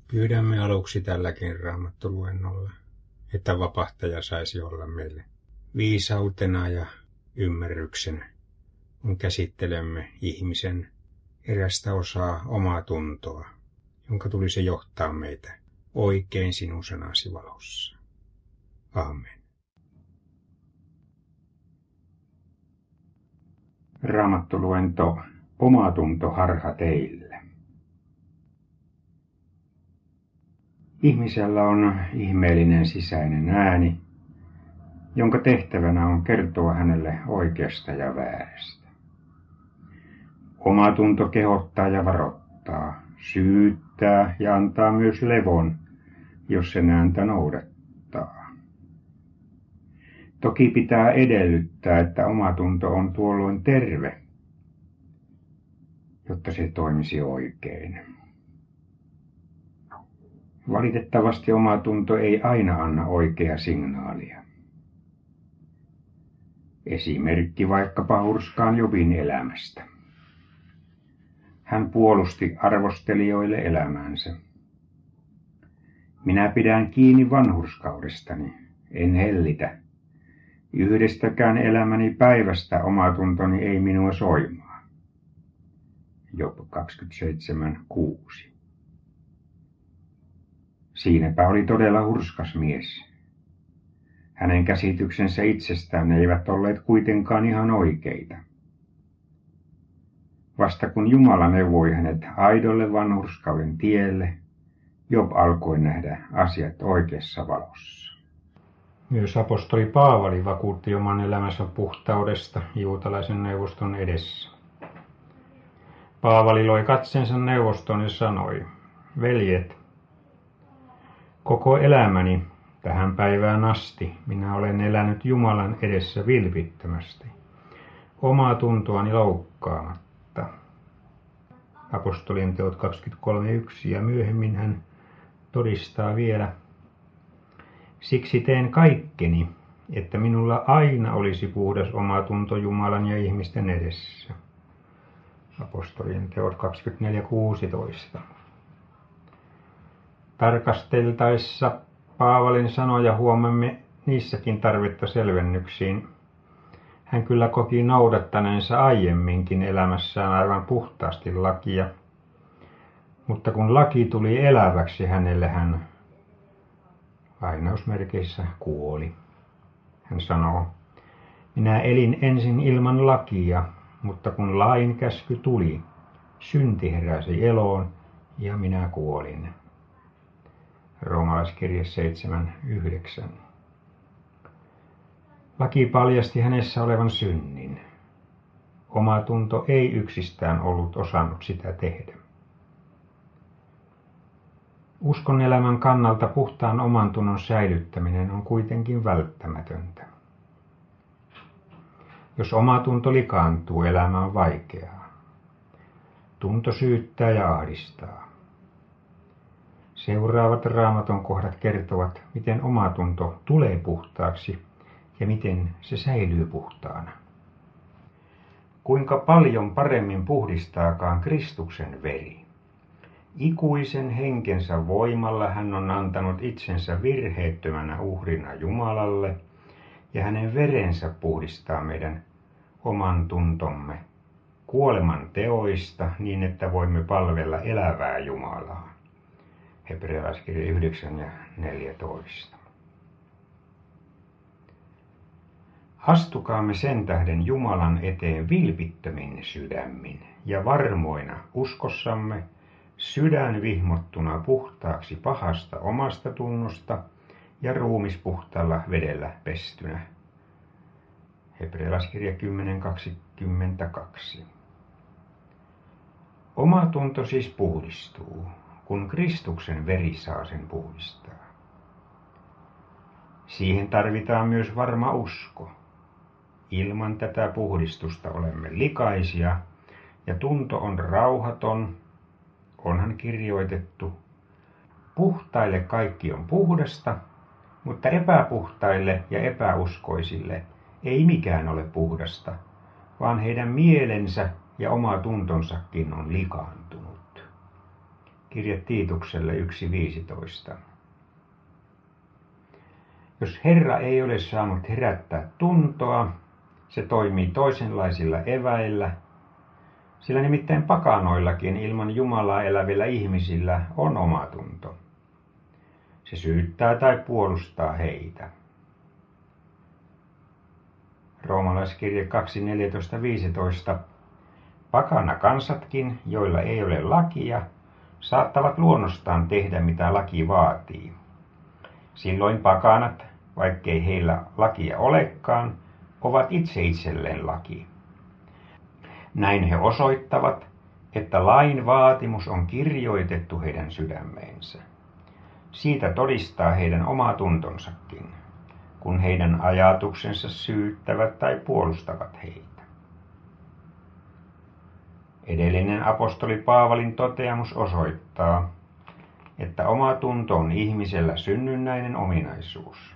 Pyydämme aluksi tälläkin raamattoluennolla, että vapahtaja saisi olla meille viisautena ja ymmärryksenä, kun käsittelemme ihmisen erästä osaa omaa tuntoa, jonka tulisi johtaa meitä oikein sinun sanasi valossa. Amen. Raamattoluento Omatunto harha teille. Ihmisellä on ihmeellinen sisäinen ääni, jonka tehtävänä on kertoa hänelle oikeasta ja väärästä. Omatunto kehottaa ja varoittaa, syyttää ja antaa myös levon, jos sen ääntä noudattaa. Toki pitää edellyttää, että omatunto on tuolloin terve, jotta se toimisi oikein. Valitettavasti omatunto ei aina anna oikeaa signaalia. Esimerkki vaikkapa hurskaan Jobin elämästä. Hän puolusti arvostelijoille elämäänsä. Minä pidän kiinni vanhurskaudestani, en hellitä. Yhdestäkään elämäni päivästä omatuntoni ei minua soimaa. Job 27:6. Siinäpä oli todella hurskas mies. Hänen käsityksensä itsestään eivät olleet kuitenkaan ihan oikeita. Vasta kun Jumala neuvoi hänet aidolle vanhurskauden tielle, Job alkoi nähdä asiat oikeassa valossa. Myös apostoli Paavali vakuutti oman elämänsä puhtaudesta juutalaisen neuvoston edessä. Paavali loi katseensa neuvoston ja sanoi, veljet, koko elämäni tähän päivään asti minä olen elänyt Jumalan edessä vilpittömästi, omaa tuntoani loukkaamatta. Apostolien teot 23:1 ja myöhemmin hän todistaa vielä, siksi teen kaikkeni, että minulla aina olisi puhdas omatunto Jumalan ja ihmisten edessä. Apostolien teot 24:16. Tarkasteltaessa Paavalin sanoja huomaamme niissäkin tarvetta selvennyksiin. Hän kyllä koki noudattaneensa aiemminkin elämässään aivan puhtaasti lakia, mutta kun laki tuli eläväksi hänelle, hän lainausmerkeissä kuoli. Hän sanoo, minä elin ensin ilman lakia, mutta kun lain käsky tuli, synti heräsi eloon ja minä kuolin. Roomalaiskirje 7:9. Laki paljasti hänessä olevan synnin. Omatunto ei yksistään ollut osannut sitä tehdä. Uskon elämän kannalta puhtaan omantunnon säilyttäminen on kuitenkin välttämätöntä. Jos omatunto likaantuu, elämä on vaikeaa. Tunto syyttää ja ahdistaa. Seuraavat Raamatun kohdat kertovat, miten omatunto tulee puhtaaksi ja miten se säilyy puhtaana. Kuinka paljon paremmin puhdistaakaan Kristuksen veri. Ikuisen henkensä voimalla hän on antanut itsensä virheettömänä uhrina Jumalalle, ja hänen verensä puhdistaa meidän oman tuntomme kuoleman teoista niin, että voimme palvella elävää Jumalaa. Hebrealaiskirje 9:14. Astukaamme sen tähden Jumalan eteen vilpittömin sydämin ja varmoina uskossamme, sydän vihmottuna puhtaaksi pahasta omasta tunnosta ja ruumis puhtaalla vedellä pestynä. Hebrealaiskirje 10:22. Omatunto siis puhdistuu, kun Kristuksen veri saa sen puhdistaa. Siihen tarvitaan myös varma usko. Ilman tätä puhdistusta olemme likaisia ja tunto on rauhaton, onhan kirjoitettu. Puhtaille kaikki on puhdasta, mutta epäpuhtaille ja epäuskoisille ei mikään ole puhdasta, vaan heidän mielensä ja oma tuntonsakin on likaantunut. Kirje Tiitukselle 1.15. Jos Herra ei ole saanut herättää tuntoa, se toimii toisenlaisilla eväillä, sillä nimittäin pakanoillakin ilman Jumalaa elävillä ihmisillä on omatunto. Se syyttää tai puolustaa heitä. Roomalaiskirje 2.14.15. Pakana kansatkin, joilla ei ole lakia, saattavat luonnostaan tehdä mitä laki vaatii. Silloin pakanat, vaikkei heillä lakia olekaan, ovat itse itselleen laki. Näin he osoittavat, että lain vaatimus on kirjoitettu heidän sydämeensä. Siitä todistaa heidän oma tuntonsakin, kun heidän ajatuksensa syyttävät tai puolustavat heitä. Edellinen apostoli Paavalin toteamus osoittaa, että omatunto on ihmisellä synnynnäinen ominaisuus.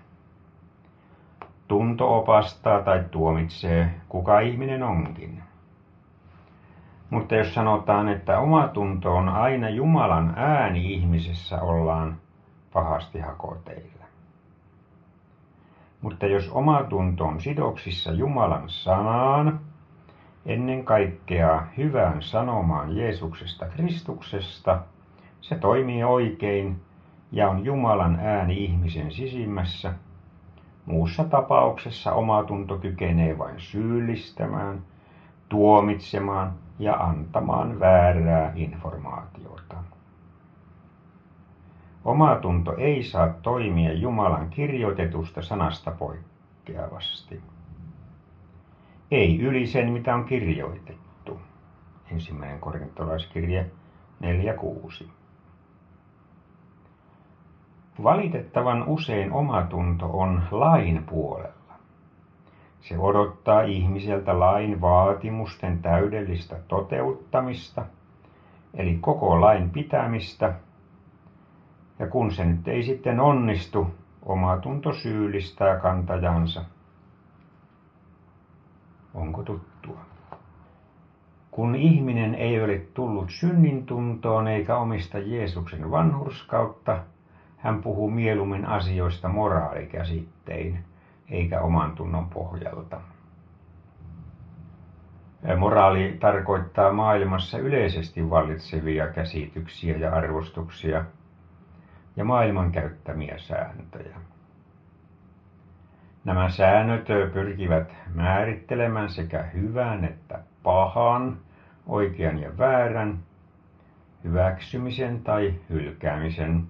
Tunto opastaa tai tuomitsee, kuka ihminen onkin. Mutta jos sanotaan, että omatunto on aina Jumalan ääni ihmisessä, ollaan pahasti hakoteillä. Mutta jos omatunto on sidoksissa Jumalan sanaan, ennen kaikkea hyvään sanomaan Jeesuksesta Kristuksesta, se toimii oikein ja on Jumalan ääni ihmisen sisimmässä. Muussa tapauksessa omatunto kykenee vain syyllistämään, tuomitsemaan ja antamaan väärää informaatiota. Omatunto ei saa toimia Jumalan kirjoitetusta sanasta poikkeavasti. Ei yli sen, mitä on kirjoitettu. 1. Korintolaiskirje 4.6. Valitettavan usein omatunto on lain puolella. Se odottaa ihmiseltä lain vaatimusten täydellistä toteuttamista, eli koko lain pitämistä, ja kun se nyt ei sitten onnistu, omatunto syyllistää kantajansa. Onko tuttua? Kun ihminen ei ole tullut synnintuntoon eikä omista Jeesuksen vanhurskautta, hän puhuu mieluummin asioista moraalikäsittein, eikä oman tunnon pohjalta. Moraali tarkoittaa maailmassa yleisesti vallitsevia käsityksiä ja arvostuksia ja maailman käyttämiä sääntöjä. Nämä säännöt pyrkivät määrittelemään sekä hyvän että pahan, oikean ja väärän, hyväksymisen tai hylkäämisen.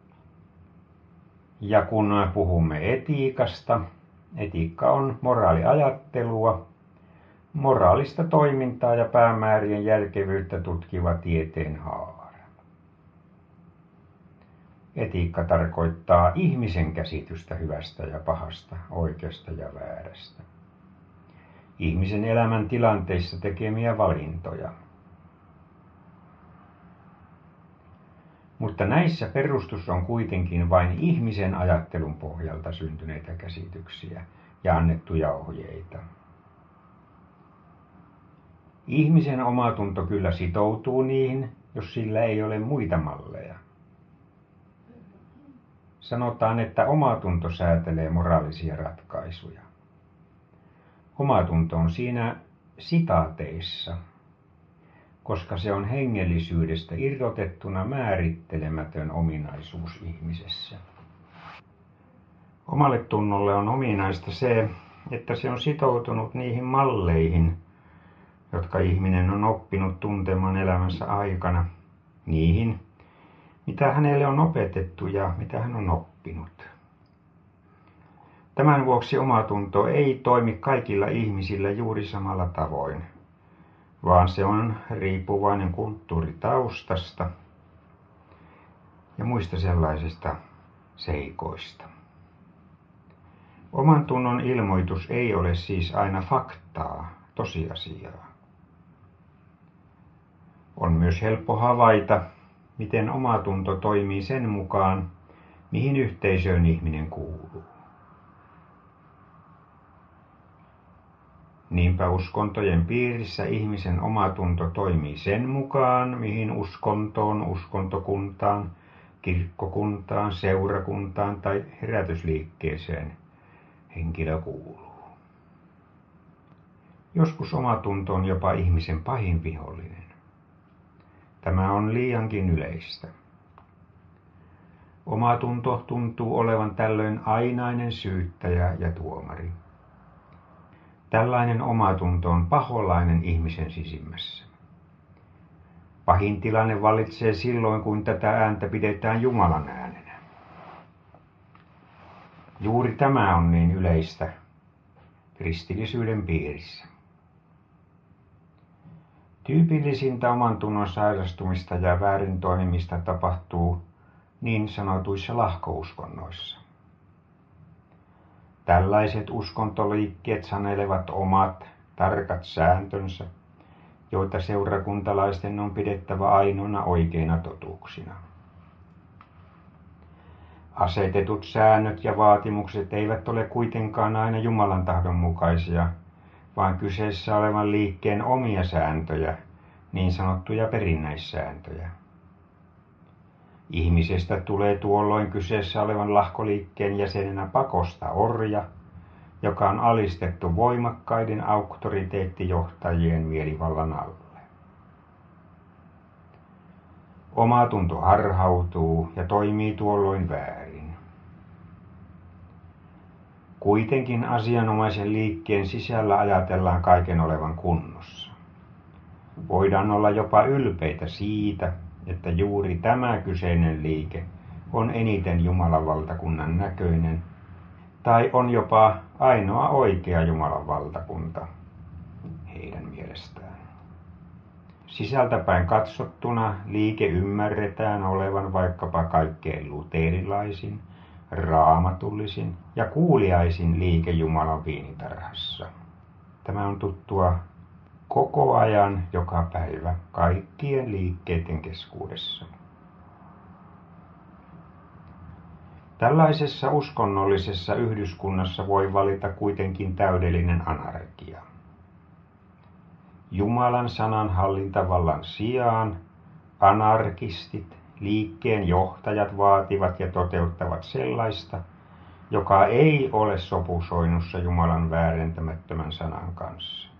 Ja kun puhumme etiikasta, etiikka on moraaliajattelua, moraalista toimintaa ja päämäärien järkevyyttä tutkiva tieteen haara. Etiikka tarkoittaa ihmisen käsitystä hyvästä ja pahasta, oikeasta ja väärästä. Ihmisen elämän tilanteissa tekemiä valintoja. Mutta näissä perustus on kuitenkin vain ihmisen ajattelun pohjalta syntyneitä käsityksiä ja annettuja ohjeita. Ihmisen omatunto kyllä sitoutuu niihin, jos sillä ei ole muita malleja. Sanotaan, että omatunto säätelee moraalisia ratkaisuja. Omatunto on siinä sitaateissa, koska se on hengellisyydestä irrotettuna määrittelemätön ominaisuus ihmisessä. Omalle tunnolle on ominaista se, että se on sitoutunut niihin malleihin, jotka ihminen on oppinut tuntemaan elämänsä aikana, niihin, mitä hänelle on opetettu ja mitä hän on oppinut. Tämän vuoksi omatunto ei toimi kaikilla ihmisillä juuri samalla tavoin, vaan se on riippuvainen kulttuuritaustasta ja muista sellaisista seikoista. Oman tunnon ilmoitus ei ole siis aina faktaa, tosiasiaa. On myös helppo havaita, miten omatunto toimii sen mukaan, mihin yhteisöön ihminen kuuluu. Niinpä uskontojen piirissä ihmisen omatunto toimii sen mukaan, mihin uskontoon, uskontokuntaan, kirkkokuntaan, seurakuntaan tai herätysliikkeeseen henkilö kuuluu. Joskus omatunto on jopa ihmisen pahin vihollinen. Tämä on liiankin yleistä. Omatunto tuntuu olevan tällöin ainainen syyttäjä ja tuomari. Tällainen omatunto on paholainen ihmisen sisimmässä. Pahin tilanne vallitsee silloin, kun tätä ääntä pidetään Jumalan äänenä. Juuri tämä on niin yleistä kristillisyyden piirissä. Tyypillisintä omantunnon sairastumista ja väärin toimimista tapahtuu niin sanotuissa lahkouskonnoissa. Tällaiset uskontoliikkeet sanelevat omat tarkat sääntönsä, joita seurakuntalaisten on pidettävä ainoina oikeina totuuksina. Asetetut säännöt ja vaatimukset eivät ole kuitenkaan aina Jumalan tahdon mukaisia, vaan kyseessä olevan liikkeen omia sääntöjä, niin sanottuja perinnäissääntöjä. Ihmisestä tulee tuolloin kyseessä olevan lahkoliikkeen jäsenenä pakosta orja, joka on alistettu voimakkaiden auktoriteettijohtajien mielivallan alle. Omatunto harhautuu ja toimii tuolloin väärin. Kuitenkin asianomaisen liikkeen sisällä ajatellaan kaiken olevan kunnossa. Voidaan olla jopa ylpeitä siitä, että juuri tämä kyseinen liike on eniten Jumalan valtakunnan näköinen, tai on jopa ainoa oikea Jumalan valtakunta heidän mielestään. Sisältäpäin katsottuna liike ymmärretään olevan vaikkapa kaikkein luterilaisin, raamatullisin ja kuuliaisin liike Jumalan viinitarhassa. Tämä on tuttua koko ajan, joka päivä, kaikkien liikkeiden keskuudessa. Tällaisessa uskonnollisessa yhdyskunnassa voi valita kuitenkin täydellinen anarkia. Jumalan sanan hallintavallan sijaan anarkistit, liikkeen johtajat vaativat ja toteuttavat sellaista, joka ei ole sopusoinnussa Jumalan väärentämättömän sanan kanssa.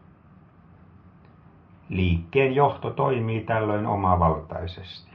Liikkeen johto toimii tällöin omavaltaisesti.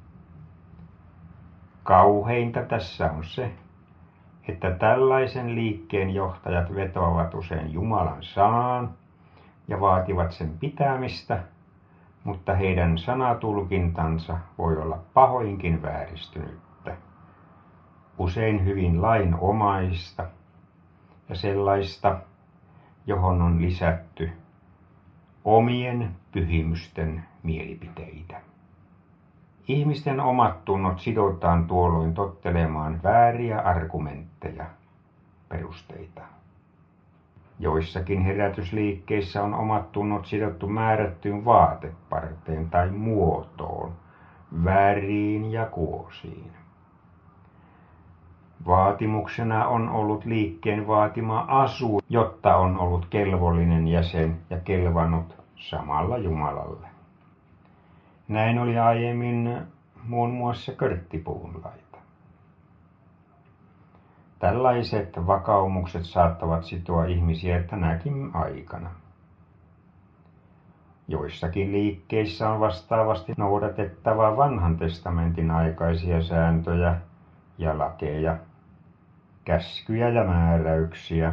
Kauheinta tässä on se, että tällaisen liikkeen johtajat vetoavat usein Jumalan sanaan ja vaativat sen pitämistä, mutta heidän sanatulkintansa voi olla pahoinkin vääristynyttä, usein hyvin lainomaista ja sellaista, johon on lisätty omien pyhimysten mielipiteitä. Ihmisten omat tunnot sidotaan tuolloin tottelemaan vääriä argumentteja, perusteita. Joissakin herätysliikkeissä on omat tunnot sidottu määrättyyn vaateparteen tai muotoon, väriin ja kuosiin. Vaatimuksena on ollut liikkeen vaatima asu, jotta on ollut kelvollinen jäsen ja kelvannut samalla Jumalalle. Näin oli aiemmin muun muassa körttipuun laita. Tällaiset vakaumukset saattavat sitoa ihmisiä tänäkin aikana. Joissakin liikkeissä on vastaavasti noudatettava vanhan testamentin aikaisia sääntöjä ja lakeja, käskyjä ja määräyksiä,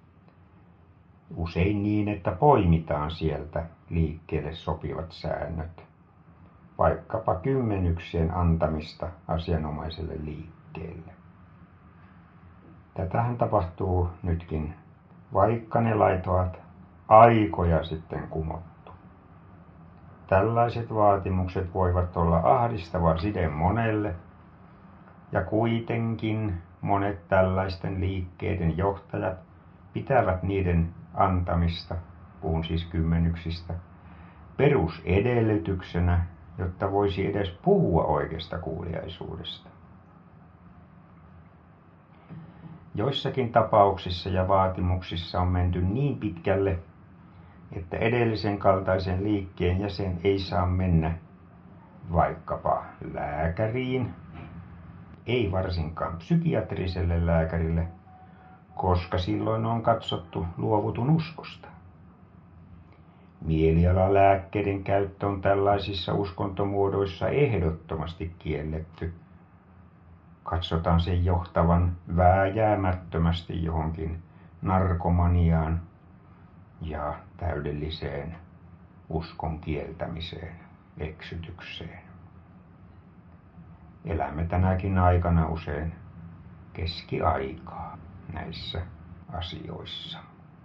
usein niin, että poimitaan sieltä liikkeelle sopivat säännöt, vaikkapa kymmenyksien antamista asianomaiselle liikkeelle. Tätähän tapahtuu nytkin, vaikka ne lait ovat aikoja sitten kumottu. Tällaiset vaatimukset voivat olla ahdistava side monelle, ja kuitenkin monet tällaisten liikkeiden johtajat pitävät niiden antamista, puhun siis kymmenyksistä, perusedellytyksenä, jotta voisi edes puhua oikeasta kuuliaisuudesta. Joissakin tapauksissa ja vaatimuksissa on menty niin pitkälle, että edellisen kaltaisen liikkeen jäsen ei saa mennä vaikkapa lääkäriin, ei varsinkaan psykiatriselle lääkärille, koska silloin on katsottu luovutun uskosta. Mielialalääkkeiden käyttö on tällaisissa uskontomuodoissa ehdottomasti kielletty. Katsotaan sen johtavan vääjäämättömästi johonkin narkomaniaan ja täydelliseen uskon kieltämiseen, eksytykseen. Elämme tänäkin aikana usein keskiaikaa näissä asioissa.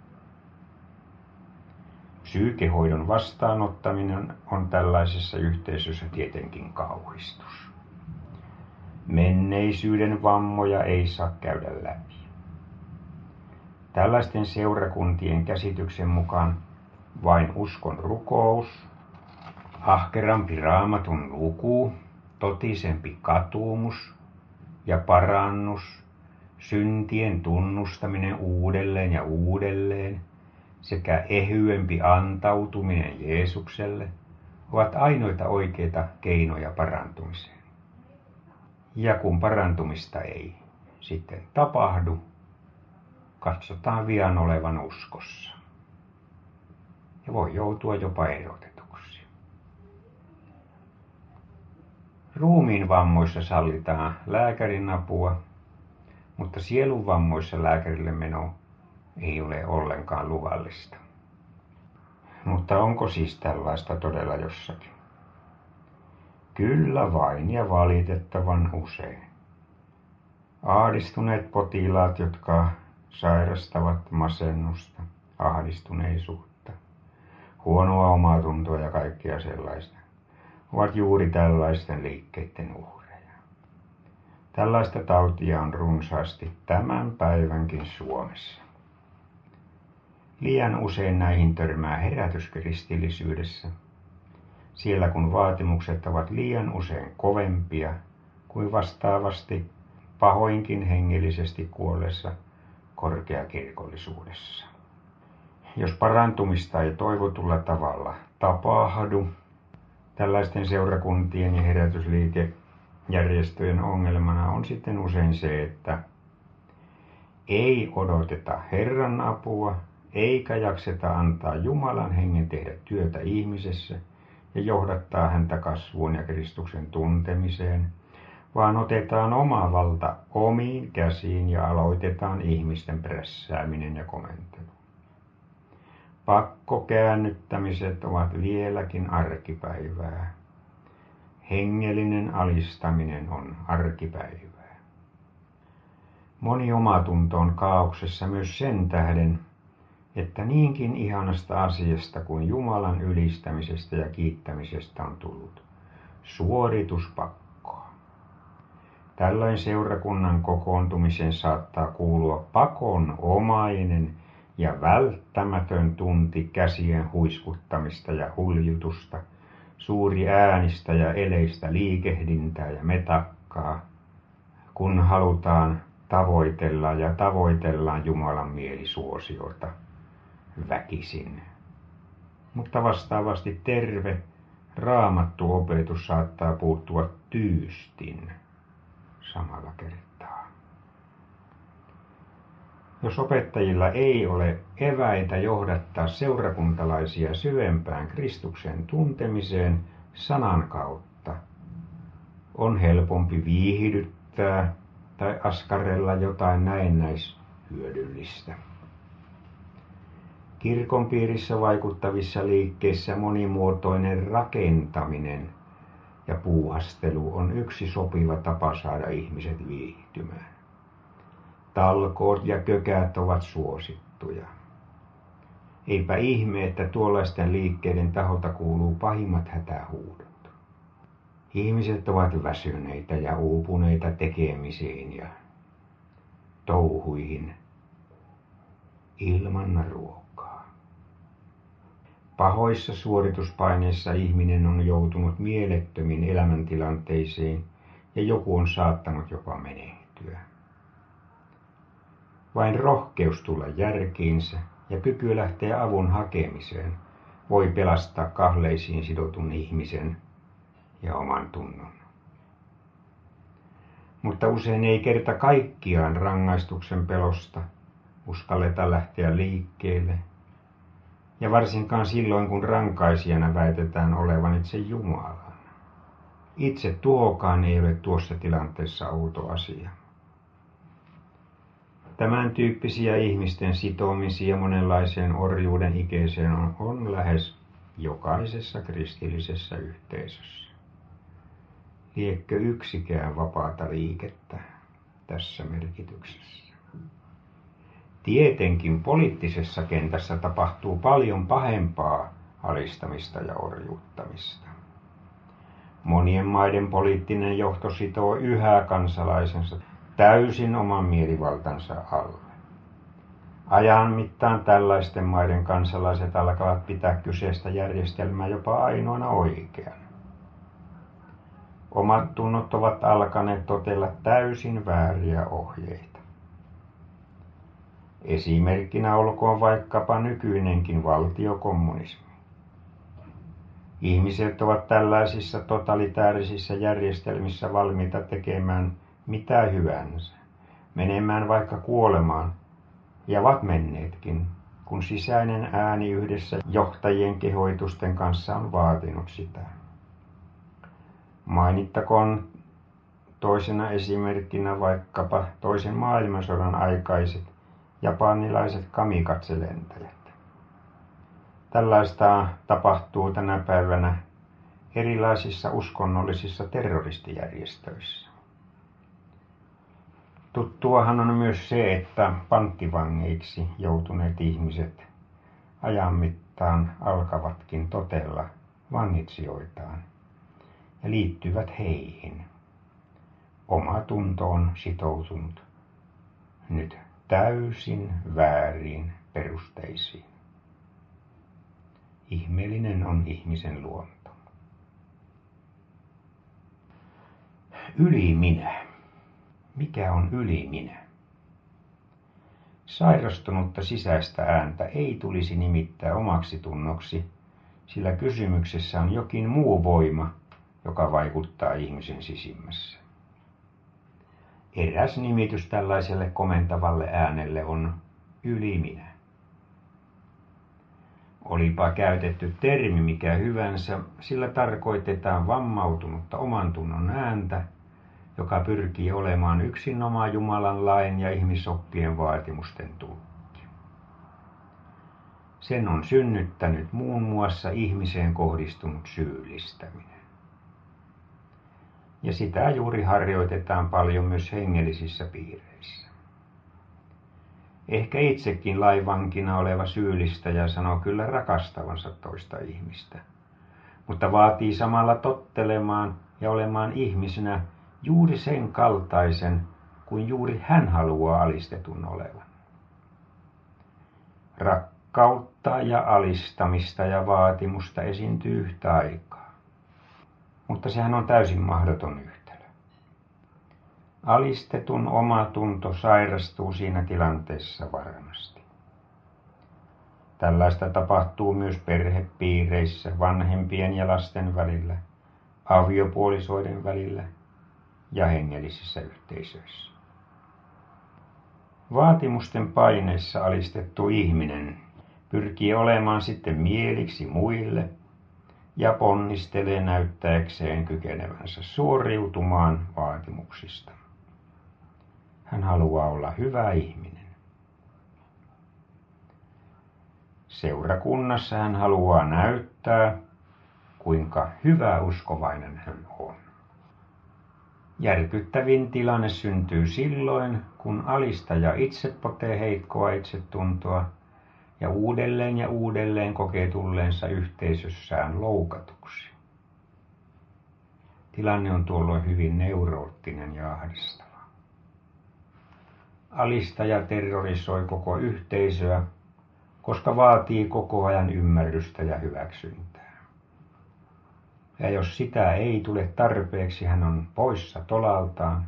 Psyykehoidon vastaanottaminen on tällaisessa yhteisössä tietenkin kauhistus. Menneisyyden vammoja ei saa käydä läpi. Tällaisten seurakuntien käsityksen mukaan vain uskon rukous, ahkerampi raamatun luku, totisempi katumus ja parannus, syntien tunnustaminen uudelleen ja uudelleen sekä ehyempi antautuminen Jeesukselle ovat ainoita oikeita keinoja parantumiseen. Ja kun parantumista ei sitten tapahdu, katsotaan vian olevan uskossa ja voi joutua jopa erotetuksi. Ruumiin vammoissa sallitaan lääkärin apua, mutta sielun vammoissa lääkärille meno ei ole ollenkaan luvallista. Mutta onko siis tällaista todella jossakin? Kyllä vain ja valitettavan usein. Ahdistuneet potilaat, jotka sairastavat masennusta, ahdistuneisuutta, huonoa omaatuntoa ja kaikkea sellaista, ovat juuri tällaisten liikkeiden uhreja. Tällaista tautia on runsaasti tämän päivänkin Suomessa. Liian usein näihin törmää herätyskristillisyydessä, siellä kun vaatimukset ovat liian usein kovempia kuin vastaavasti pahoinkin hengellisesti kuolleessa korkeakirkollisuudessa. Jos parantumista ei toivotulla tavalla tapahdu, tällaisten seurakuntien ja herätysliikejärjestöjen ongelmana on sitten usein se, että ei odoteta Herran apua, eikä jakseta antaa Jumalan hengen tehdä työtä ihmisessä ja johdattaa häntä kasvuun ja Kristuksen tuntemiseen, vaan otetaan oma valta omiin käsiin ja aloitetaan ihmisten prässääminen ja komentelu. Pakkokäännyttämiset ovat vieläkin arkipäivää. Hengellinen alistaminen on arkipäivää. Moni omatunto on kaaoksessa myös sen tähden, että niinkin ihanasta asiasta kuin Jumalan ylistämisestä ja kiittämisestä on tullut suorituspakkoa. Tällöin seurakunnan kokoontumiseen saattaa kuulua pakonomainen ja välttämätön tunti käsien huiskuttamista ja huljutusta, suuri äänistä ja eleistä liikehdintää ja metakkaa, kun halutaan tavoitella ja tavoitellaan Jumalan mielisuosiota väkisin. Mutta vastaavasti terve raamattu opetus saattaa puuttua tyystin samalla kertaa. Jos opettajilla ei ole eväitä johdattaa seurakuntalaisia syvempään Kristuksen tuntemiseen sanan kautta, on helpompi viihdyttää tai askarrella jotain näennäishyödyllistä. Kirkon piirissä vaikuttavissa liikkeissä monimuotoinen rakentaminen ja puuhastelu on yksi sopiva tapa saada ihmiset viihtymään. Talkoot ja kökät ovat suosittuja. Eipä ihme, että tuollaisten liikkeiden taholta kuuluu pahimmat hätähuudot. Ihmiset ovat väsyneitä ja uupuneita tekemisiin ja touhuihin ilman ruokaa. Pahoissa suorituspaineissa ihminen on joutunut mielettömiin elämäntilanteisiin ja joku on saattanut jopa menehtyä. Vain rohkeus tulla järkiinsä ja kyky lähteä avun hakemiseen voi pelastaa kahleisiin sidotun ihmisen ja oman tunnon. Mutta usein ei kerta kaikkiaan rangaistuksen pelosta uskalleta lähteä liikkeelle, ja varsinkaan silloin, kun rankaisijana väitetään olevan itse Jumalan. Itse tuhokaan ei ole tuossa tilanteessa outo asia. Tämän tyyppisiä ihmisten sitomisia monenlaiseen orjuuden ikeeseen on lähes jokaisessa kristillisessä yhteisössä. Liekkö yksikään vapaata liikettä tässä merkityksessä? Tietenkin poliittisessa kentässä tapahtuu paljon pahempaa alistamista ja orjuuttamista. Monien maiden poliittinen johto sitoo yhä kansalaisensa täysin oman mielivaltansa alle. Ajan mittaan tällaisten maiden kansalaiset alkavat pitää kyseistä järjestelmää jopa ainoana oikeana. Omat tunnot ovat alkaneet totella täysin vääriä ohjeita. Esimerkkinä olkoon vaikkapa nykyinenkin valtiokommunismi. Ihmiset ovat tällaisissa totalitaarisissa järjestelmissä valmiita tekemään mitä hyvänsä, menemään vaikka kuolemaan, ja ovat menneetkin, kun sisäinen ääni yhdessä johtajien kehoitusten kanssa on vaatinut sitä. Mainittakoon toisena esimerkkinä vaikkapa toisen maailmansodan aikaiset japanilaiset kamikatselentäjät. Tällaista tapahtuu tänä päivänä erilaisissa uskonnollisissa terroristijärjestöissä. Tuttuahan on myös se, että panttivangeiksi joutuneet ihmiset ajan mittaan alkavatkin totella vangitsijoitaan ja liittyvät heihin. Oma tunto on sitoutunut nyt täysin vääriin perusteisiin. Ihmeellinen on ihmisen luonto. Yliminä. Mikä on yliminä? Sairastunutta sisäistä ääntä ei tulisi nimittää omaksi tunnoksi, sillä kysymyksessä on jokin muu voima, joka vaikuttaa ihmisen sisimmässä. Eräs nimitys tällaiselle komentavalle äänelle on yliminä. Olipa käytetty termi mikä hyvänsä, sillä tarkoitetaan vammautunutta oman tunnon ääntä, joka pyrkii olemaan yksinomaan Jumalan lain ja ihmisoppien vaatimusten tulkki. Sen on synnyttänyt muun muassa ihmiseen kohdistunut syyllistäminen. Ja sitä juuri harjoitetaan paljon myös hengellisissä piireissä. Ehkä itsekin lainvankina oleva syyllistäjä sanoo kyllä rakastavansa toista ihmistä, mutta vaatii samalla tottelemaan ja olemaan ihmisenä juuri sen kaltaisen, kuin juuri hän haluaa alistetun olevan. Rakkautta ja alistamista ja vaatimusta esiintyy yhtä aikaa, mutta sehän on täysin mahdoton yhtälö. Alistetun omatunto sairastuu siinä tilanteessa varmasti. Tällaista tapahtuu myös perhepiireissä, vanhempien ja lasten välillä, aviopuolisoiden välillä ja hengellisissä yhteisöissä. Vaatimusten paineissa alistettu ihminen pyrkii olemaan sitten mieliksi muille ja ponnistelee näyttääkseen kykenevänsä suoriutumaan vaatimuksista. Hän haluaa olla hyvä ihminen. Seurakunnassa hän haluaa näyttää, kuinka hyväuskovainen hän on. Järkyttävin tilanne syntyy silloin, kun alistaja itse potee heikkoa itsetuntoa ja uudelleen kokee tulleensa yhteisössään loukatuksi. Tilanne on tuolloin hyvin neuroottinen ja ahdistava. Alistaja terrorisoi koko yhteisöä, koska vaatii koko ajan ymmärrystä ja hyväksyntää. Ja jos sitä ei tule tarpeeksi, hän on poissa tolaltaan.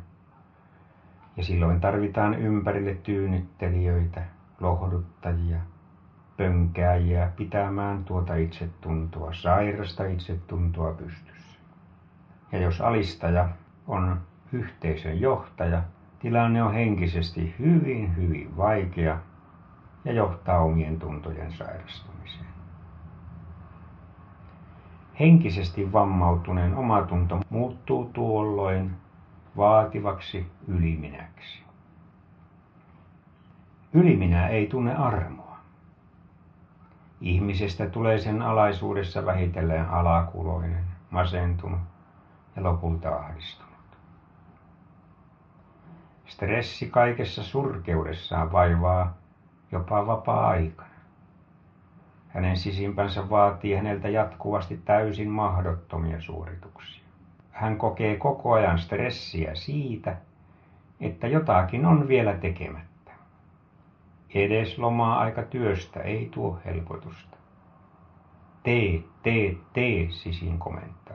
Ja silloin tarvitaan ympärille tyynnyttelijöitä, lohduttajia, pönkääjiä pitämään tuota itsetuntoa, sairasta itsetuntoa pystyssä. Ja jos alistaja on yhteisön johtaja, tilanne on henkisesti hyvin, hyvin vaikea ja johtaa omien tuntojen sairastumiseen. Henkisesti vammautuneen omatunto muuttuu tuolloin vaativaksi yliminäksi. Yliminä ei tunne armoa. Ihmisestä tulee sen alaisuudessa vähitellen alakuloinen, masentunut ja lopulta ahdistunut. Stressi kaikessa surkeudessaan vaivaa jopa vapaa-aikana. Hänen sisimpänsä vaatii häneltä jatkuvasti täysin mahdottomia suorituksia. Hän kokee koko ajan stressiä siitä, että jotakin on vielä tekemättä. Edes loma-aika työstä ei tuo helpotusta. Tee, sisin komentaa.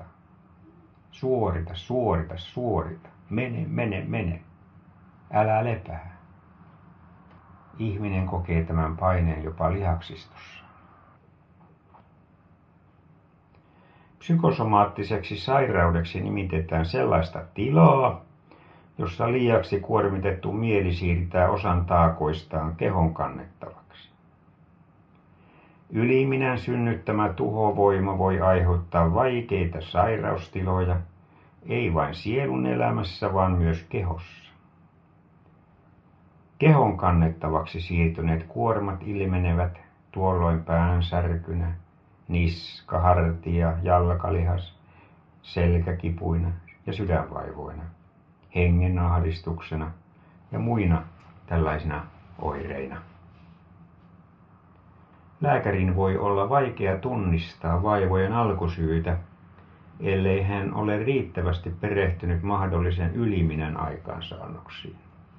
Suorita. Mene. Älä lepää. Ihminen kokee tämän paineen jopa lihaksistossa. Psykosomaattiseksi sairaudeksi nimitetään sellaista tilaa, jossa liiaksi kuormitettu mieli siirtää osan taakoistaan kehon kannettavaksi. Yliminän synnyttämä tuhovoima voi aiheuttaa vaikeita sairaustiloja, ei vain sielun elämässä, vaan myös kehossa. Kehon kannettavaksi siirtyneet kuormat ilmenevät tuolloin päänsärkynä, niska, hartia, jalkalihas, selkäkipuina ja sydänvaivoina, hengenahdistuksena ja muina tällaisina oireina. Lääkärin voi olla vaikea tunnistaa vaivojen alkusyytä, ellei hän ole riittävästi perehtynyt mahdollisen yliminän aikaansaannoksiin.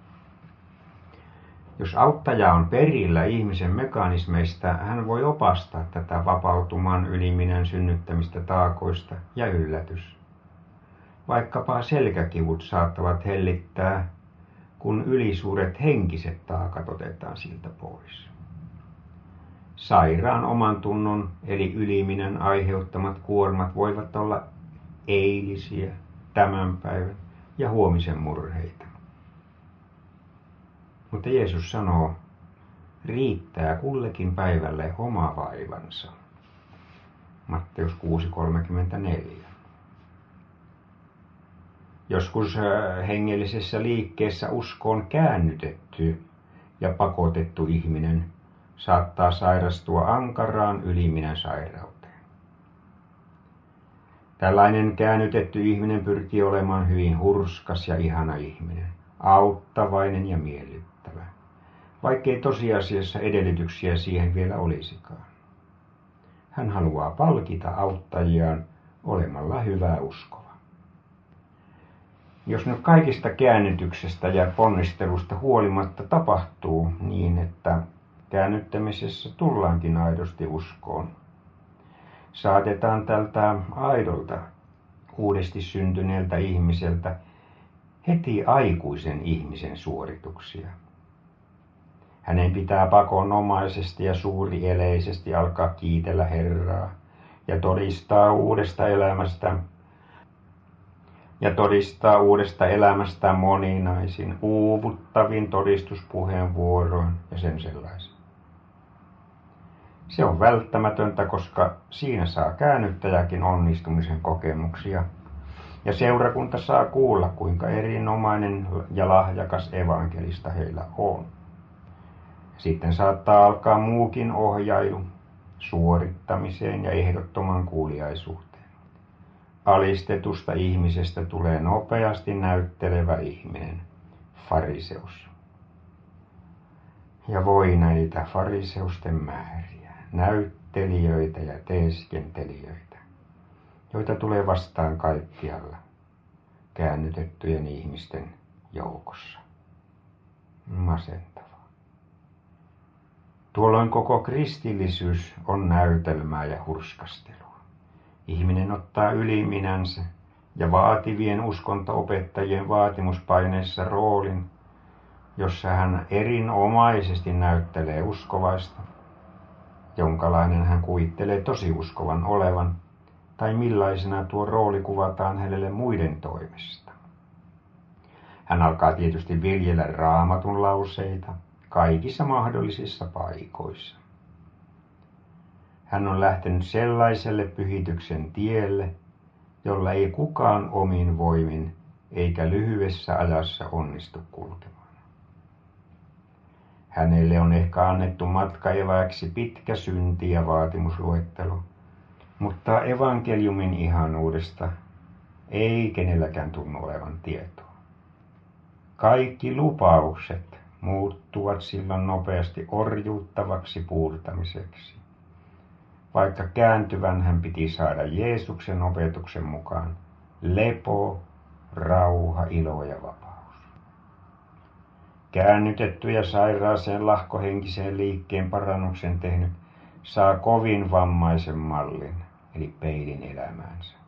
Jos auttaja on perillä ihmisen mekanismeista, hän voi opastaa tätä vapautumaan yliminän synnyttämistä taakoista ja yllätys. Vaikkapa selkäkivut saattavat hellittää, kun ylisuuret henkiset taakat otetaan siltä pois. Sairaan oman tunnon eli yliminän aiheuttamat kuormat voivat olla eilisiä, tämän päivän ja huomisen murheita. Mutta Jeesus sanoo, riittää kullekin päivälle oma vaivansa. Matteus 6:34. Joskus hengellisessä liikkeessä uskoon käännytetty ja pakotettu ihminen saattaa sairastua ankaraan yliminän sairauteen. Tällainen käännytetty ihminen pyrkii olemaan hyvin hurskas ja ihana ihminen, auttavainen ja miellyttävä, vaikkei tosiasiassa edellytyksiä siihen vielä olisikaan. Hän haluaa palkita auttajiaan olemalla hyvä uskova. Jos nyt kaikista käännytyksestä ja ponnistelusta huolimatta tapahtuu niin, että käännyttämisessä tullaankin aidosti uskoon, saatetaan tältä aidolta, uudesti syntyneeltä ihmiseltä heti aikuisen ihmisen suorituksia. Hänen pitää pakonomaisesti ja suurieleisesti alkaa kiitellä Herraa ja todistaa uudesta elämästä moninaisin, uuvuttavin todistuspuheenvuoroin ja sen sellaisin. Se on välttämätöntä, koska siinä saa käännyttäjäkin onnistumisen kokemuksia ja seurakunta saa kuulla, kuinka erinomainen ja lahjakas evankelista heillä on. Sitten saattaa alkaa muukin ohjailu suorittamiseen ja ehdottoman kuuliaisuuteen. Alistetusta ihmisestä tulee nopeasti näyttelevä ihminen, fariseus. Ja voi näitä fariseusten määriä, näyttelijöitä ja teeskentelijöitä, joita tulee vastaan kaikkialla käännytettyjen ihmisten joukossa. Masentavaa. Tuolloin koko kristillisyys on näytelmää ja hurskastelua. Ihminen ottaa yliminänsä ja vaativien uskonto-opettajien vaatimuspaineissa roolin, jossa hän erinomaisesti näyttelee uskovaista jonkalainen hän kuvittelee tosiuskovan olevan, tai millaisena tuo rooli kuvataan hänelle muiden toimesta. Hän alkaa tietysti viljellä Raamatun lauseita kaikissa mahdollisissa paikoissa. Hän on lähtenyt sellaiselle pyhityksen tielle, jolla ei kukaan omin voimin eikä lyhyessä ajassa onnistu kulkemaan. Hänelle on ehkä annettu matkaeväksi pitkä synti- ja vaatimusluettelo, mutta evankeliumin ihanuudesta ei kenelläkään tunnu olevan tietoa. Kaikki lupaukset muuttuvat silloin nopeasti orjuuttavaksi puurtamiseksi, vaikka kääntyvän hän piti saada Jeesuksen opetuksen mukaan lepo, rauha, ilo ja vapaus. Käännytetty ja sairaaseen lahkohenkiseen liikkeen parannuksen tehnyt saa kovin vammaisen mallin, eli peilin elämäänsä.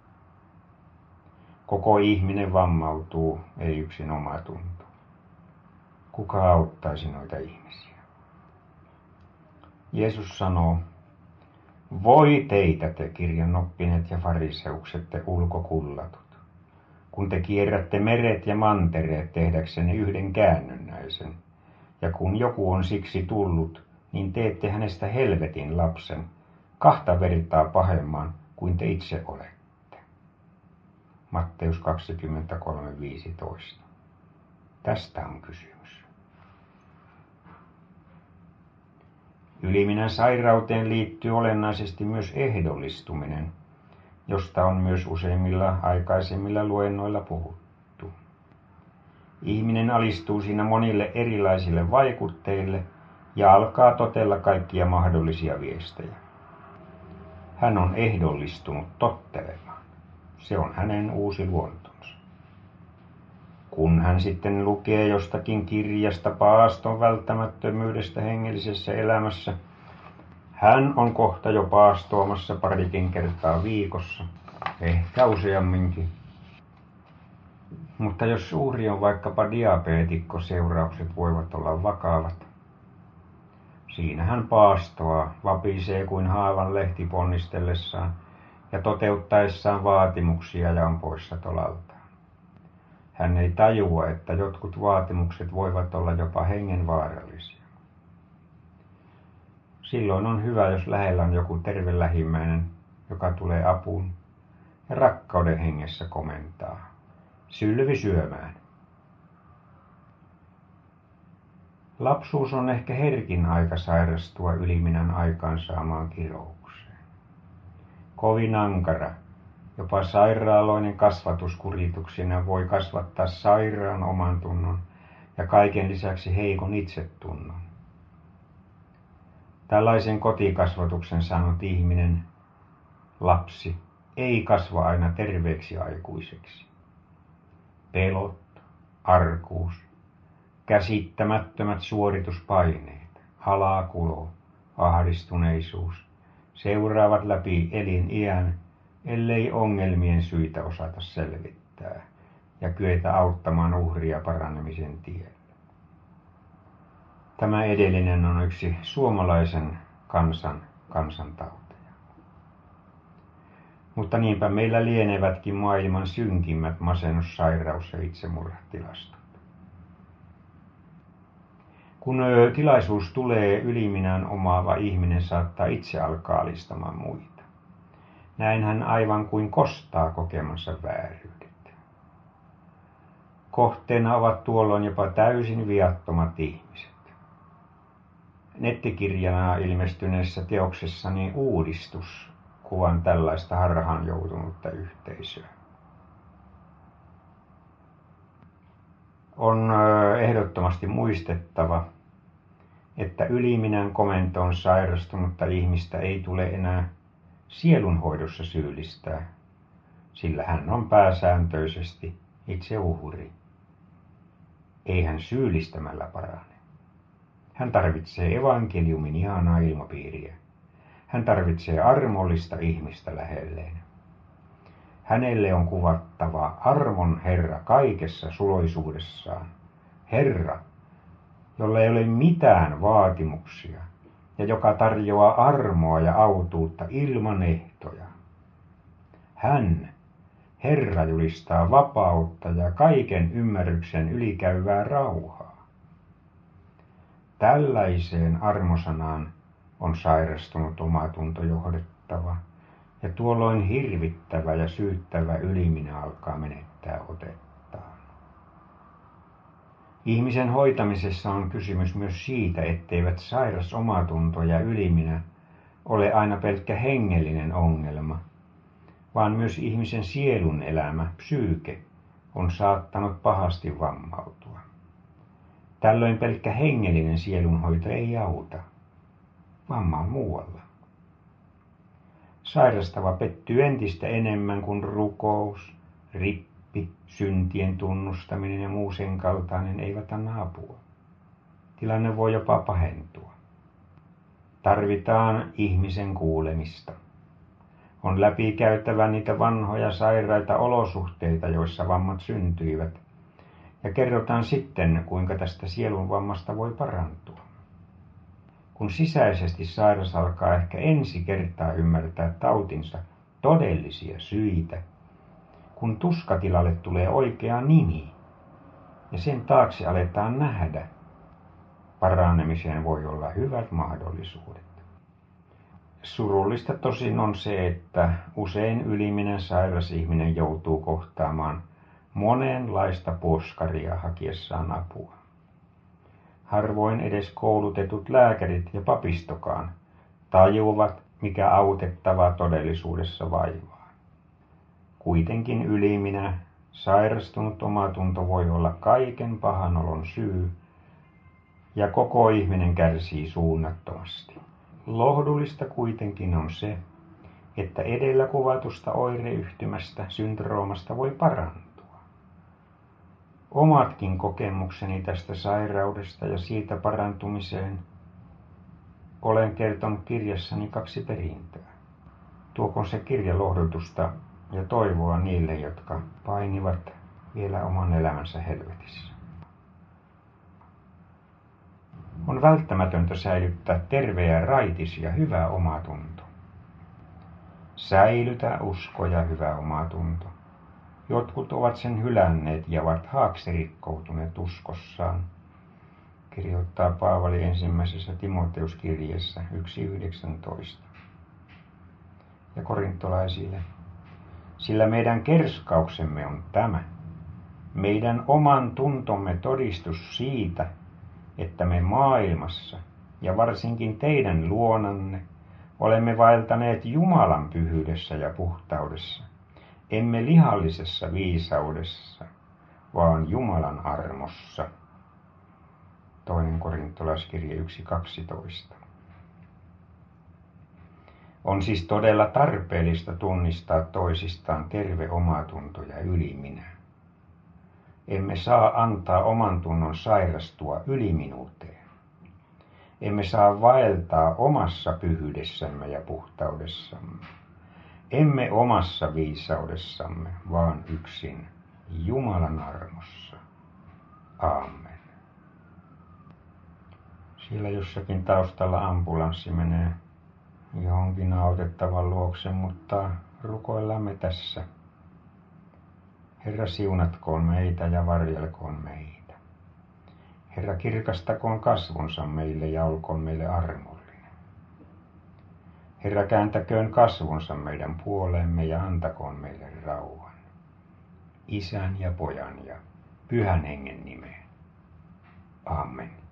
Koko ihminen vammautuu, ei yksin omatunto. Kuka auttaisi noita ihmisiä? Jeesus sanoo, voi teitä te kirjanoppineet ja fariseukset te ulkokullatut, kun te kierrätte meret ja mantereet tehdäksenne yhden käännönnäisen, ja kun joku on siksi tullut, niin teette hänestä helvetin lapsen, 2 vertaa pahemman kuin te itse olette. Matteus 23:15. Tästä on kysymys. Yliminän sairauteen liittyy olennaisesti myös ehdollistuminen, josta on myös useimmilla aikaisemmilla luennoilla puhuttu. Ihminen alistuu siinä monille erilaisille vaikutteille ja alkaa totella kaikkia mahdollisia viestejä. Hän on ehdollistunut tottelemaan. Se on hänen uusi luontonsa. Kun hän sitten lukee jostakin kirjasta paaston välttämättömyydestä hengellisessä elämässä, hän on kohta jo paastoamassa parikin kertaa viikossa, ehkä useamminkin. Mutta jos suuri on vaikkapa diabeetikko, seuraukset voivat olla vakavat. Siinä hän paastoaa, vapisee kuin haavan lehti ponnistellessaan ja toteuttaessaan vaatimuksia ja on poissa tolaltaan. Hän ei tajua, että jotkut vaatimukset voivat olla jopa hengenvaarallisia. Silloin on hyvä, jos lähellä on joku terve lähimmäinen, joka tulee apuun ja rakkauden hengessä komentaa. Sylvi syömään. Lapsuus on ehkä herkin aika sairastua yliminän aikaansaamaan kiroukseen. Kovin ankara, jopa sairaaloinen kasvatuskurituksineen voi kasvattaa sairaan omantunnon ja kaiken lisäksi heikon itsetunnon. Tällaisen kotikasvatuksen saanut ihminen, lapsi, ei kasva aina terveeksi aikuiseksi. Pelot, arkuus, käsittämättömät suorituspaineet, halakulo, ahdistuneisuus seuraavat läpi eliniän, ellei ongelmien syitä osata selvittää ja kyetä auttamaan uhria paranemisen tiellä. Tämä edellinen on yksi suomalaisen kansantauteja. Mutta niinpä meillä lienevätkin maailman synkimmät masennussairaus- ja itsemurhatilastot. Kun tilaisuus tulee, yliminän omaava ihminen saattaa itse alkaa alistamaan muita. Näin hän aivan kuin kostaa kokemansa vääryydet. Kohteena ovat tuolloin jopa täysin viattomat ihmiset. Nettikirjana ilmestyneessä teoksessani Uudistus kuvan tällaista harhaan joutunutta yhteisöä. On ehdottomasti muistettava, että yliminän komentoon sairastunutta ihmistä ei tule enää sielunhoidossa syyllistää, sillä hän on pääsääntöisesti itse uhri. Ei hän syyllistämällä parane. Hän tarvitsee evankeliumin ihanaa ilmapiiriä. Hän tarvitsee armollista ihmistä lähelleen. Hänelle on kuvattava armon Herra kaikessa suloisuudessaan. Herra, jolla ei ole mitään vaatimuksia ja joka tarjoaa armoa ja autuutta ilman ehtoja. Hän, Herra, julistaa vapautta ja kaiken ymmärryksen ylikäyvää rauhaa. Tällaiseen armosanaan on sairastunut omatunto johdettava, ja tuolloin hirvittävä ja syyttävä yliminä alkaa menettää otettaan. Ihmisen hoitamisessa on kysymys myös siitä, etteivät sairas omatunto ja yliminä ole aina pelkkä hengellinen ongelma, vaan myös ihmisen sielun elämä, psyyke, on saattanut pahasti vammautua. Tällöin pelkkä hengellinen sielunhoito ei auta. Vamma on muualla. Sairastava pettyy entistä enemmän, kun rukous, rippi, syntien tunnustaminen ja muu sen kaltainen eivät anna apua. Tilanne voi jopa pahentua. Tarvitaan ihmisen kuulemista. On läpikäytävä niitä vanhoja sairaita olosuhteita, joissa vammat syntyivät, ja kerrotaan sitten, kuinka tästä sielun vammasta voi parantua. Kun sisäisesti sairas alkaa ehkä ensi kertaa ymmärtää tautinsa todellisia syitä, kun tuskatilalle tulee oikea nimi ja sen taakse aletaan nähdä, paranemiseen voi olla hyvät mahdollisuudet. Surullista tosin on se, että usein yliminen sairas ihminen joutuu kohtaamaan monenlaista puoskaria hakiessaan apua. Harvoin edes koulutetut lääkärit ja papistokaan tajuvat, mikä autettava todellisuudessa vaivaa. Kuitenkin yliminä, sairastunut omatunto voi olla kaiken pahan olon syy, ja koko ihminen kärsii suunnattomasti. Lohdullista kuitenkin on se, että edellä kuvatusta oireyhtymästä, syndroomasta voi parantua. Omatkin kokemukseni tästä sairaudesta ja siitä parantumiseen olen kertonut kirjassani 2 perintöä. Tuokoon se kirja lohdutusta ja toivoa niille, jotka painivat vielä oman elämänsä helvetissä. On välttämätöntä säilyttää terve ja raitis ja hyvä omatunto. Säilytä usko ja hyvä omatunto. Jotkut ovat sen hylänneet ja ovat haaksirikkoutuneet uskossaan, kirjoittaa Paavali ensimmäisessä Timoteuskirjeessä 1.19. Ja korintolaisille, sillä meidän kerskauksemme on tämä, meidän oman tuntomme todistus siitä, että me maailmassa ja varsinkin teidän luonanne olemme vaeltaneet Jumalan pyhyydessä ja puhtaudessa, emme lihallisessa viisaudessa, vaan Jumalan armossa. 2. korintolaiskirje 1.12. On siis todella tarpeellista tunnistaa toisistaan terve omatunto ja yliminä. Emme saa antaa oman tunnon sairastua yliminuuteen. Emme saa vaeltaa omassa pyhyydessämme ja puhtaudessamme. Emme omassa viisaudessamme, vaan yksin Jumalan armossa. Aamen. Siellä jossakin taustalla ambulanssi menee johonkin autettavan luokse, mutta rukoillamme tässä. Herra, siunatkoon meitä ja varjelkoon meitä. Herra, kirkastakoon kasvonsa meille ja olkoon meille armollinen. Herra, kääntäköön kasvonsa meidän puoleemme ja antakoon meille rauhan. Isän ja Pojan ja Pyhän Hengen nimeen. Amen.